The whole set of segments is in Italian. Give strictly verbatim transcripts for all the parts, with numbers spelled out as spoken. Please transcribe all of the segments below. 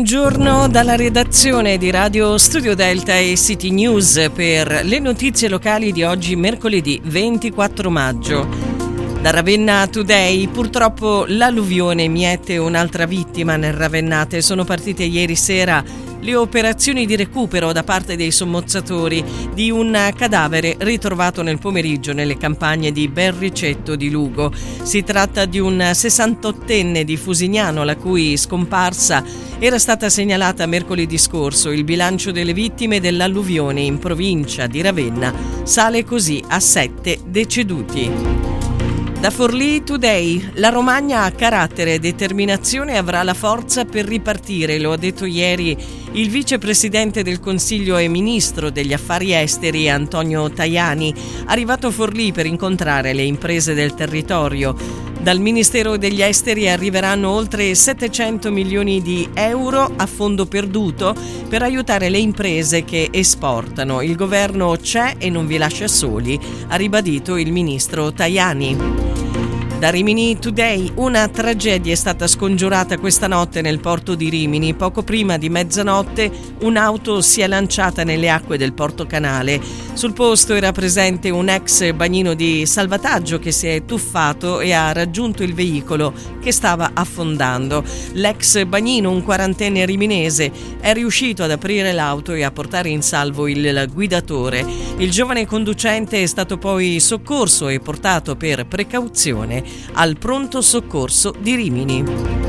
Buongiorno dalla redazione di Radio Studio Delta e City News per le notizie locali di oggi, mercoledì ventiquattro maggio. Da Ravenna Today, purtroppo l'alluvione miete un'altra vittima nel Ravennate. Sono partite ieri sera le operazioni di recupero da parte dei sommozzatori di un cadavere ritrovato nel pomeriggio nelle campagne di Berricetto di Lugo. Si tratta di un sessantottenne di Fusignano, la cui scomparsa era stata segnalata mercoledì scorso. Il bilancio delle vittime dell'alluvione in provincia di Ravenna sale così a sette deceduti. Da Forlì Today, la Romagna ha carattere e determinazione e avrà la forza per ripartire, lo ha detto ieri il vicepresidente del Consiglio e ministro degli affari esteri Antonio Tajani, arrivato a Forlì per incontrare le imprese del territorio. Dal Ministero degli Esteri arriveranno oltre settecento milioni di euro a fondo perduto per aiutare le imprese che esportano. Il governo c'è e non vi lascia soli, ha ribadito il ministro Tajani. Da Rimini Today, una tragedia è stata scongiurata questa notte nel porto di Rimini. Poco prima di mezzanotte un'auto si è lanciata nelle acque del Porto Canale. Sul posto era presente un ex bagnino di salvataggio che si è tuffato e ha raggiunto il veicolo che stava affondando. L'ex bagnino, un quarantenne riminese, è riuscito ad aprire l'auto e a portare in salvo il guidatore. Il giovane conducente è stato poi soccorso e portato per precauzione al pronto soccorso di Rimini.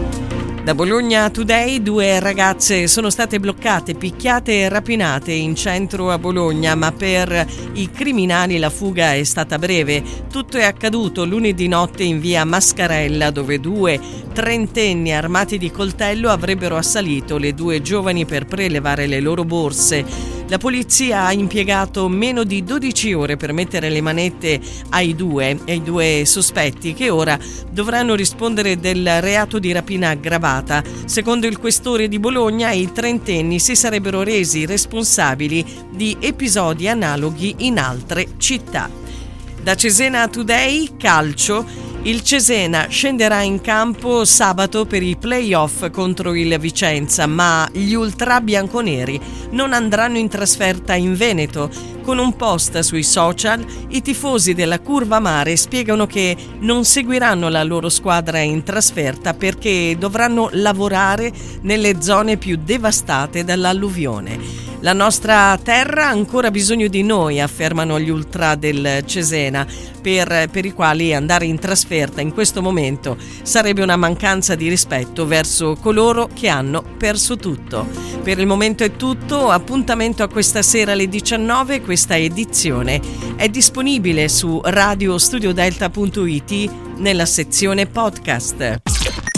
Da Bologna Today, due ragazze sono state bloccate, picchiate e rapinate in centro a Bologna, ma per i criminali la fuga è stata breve. Tutto è accaduto lunedì notte in via Mascarella, dove due trentenni armati di coltello avrebbero assalito le due giovani per prelevare le loro borse. La polizia ha impiegato meno di dodici ore per mettere le manette ai due, ai due sospetti, che ora dovranno rispondere del reato di rapina aggravata. Secondo il questore di Bologna, i trentenni si sarebbero resi responsabili di episodi analoghi in altre città. Da Cesena Today, calcio. Il Cesena scenderà in campo sabato per i play-off contro il Vicenza, ma gli ultra bianconeri non andranno in trasferta in Veneto. Con un post sui social, i tifosi della Curva Mare spiegano che non seguiranno la loro squadra in trasferta perché dovranno lavorare nelle zone più devastate dall'alluvione. La nostra terra ha ancora bisogno di noi, affermano gli ultra del Cesena, per, per i quali andare in trasferta in questo momento sarebbe una mancanza di rispetto verso coloro che hanno perso tutto. Per il momento è tutto, appuntamento a questa sera alle diciannove. Questa edizione è disponibile su radio studio delta punto it nella sezione podcast.